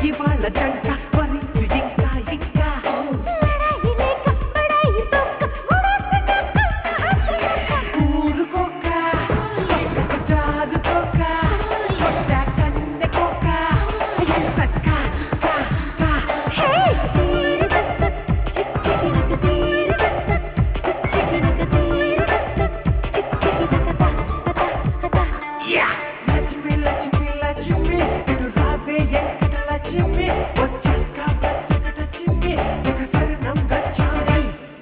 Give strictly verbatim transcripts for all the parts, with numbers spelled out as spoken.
ఇవాళ జంట వరించు ఇంకా ఇంకా ఊరుకోక జారుకోక కన్నెకోక సక్క లక్ష్మి లక్ష్మి లక్ష్మి ఇటు రావే ఎక్కడ లక్ష్మి వచ్చాక వచ్చకట చిమ్మి ఇక శరణం గచ్చామి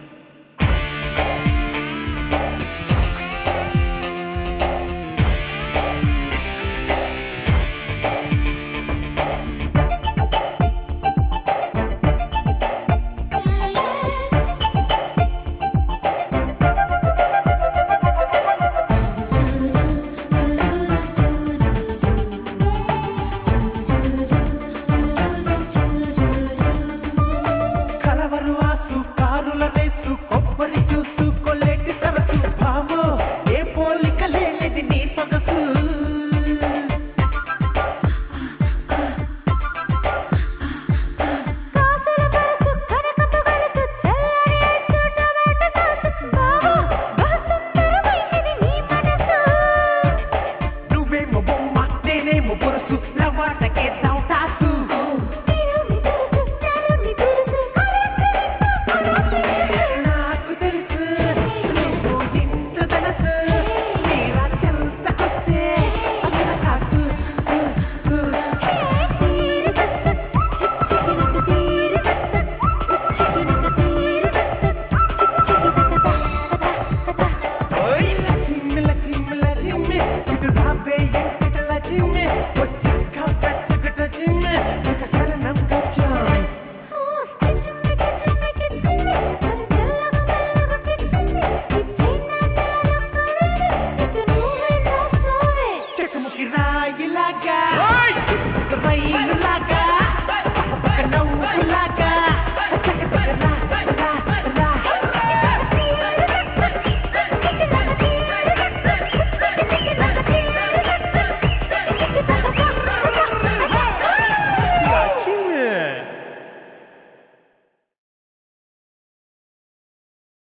కలవరు ఆసు కారుల రేసు కొబ్బరి జ్యూసు కొల్లెటి సరసు భామో ఏ పోలిక లేనిది నీ సొగసు నువ్వేమో బొమ్మ నేనేమో బొరుసు లవాటకే దాసు నాకు తెలుసు నువ్వు ఇంత తెలుసు తీరా చెంతకొస్తే అక్కడ కాకు ఓయ్ లక్ష్మి లక్ష్మి లక్ష్మి ఇటు రావే ఎక్కడ లక్ష్మి వచ్చాక వచ్చకట చిమ్మి ఇక శరణం గచ్చామి చెక్కుముకి రాయిలాగా రైలులాగా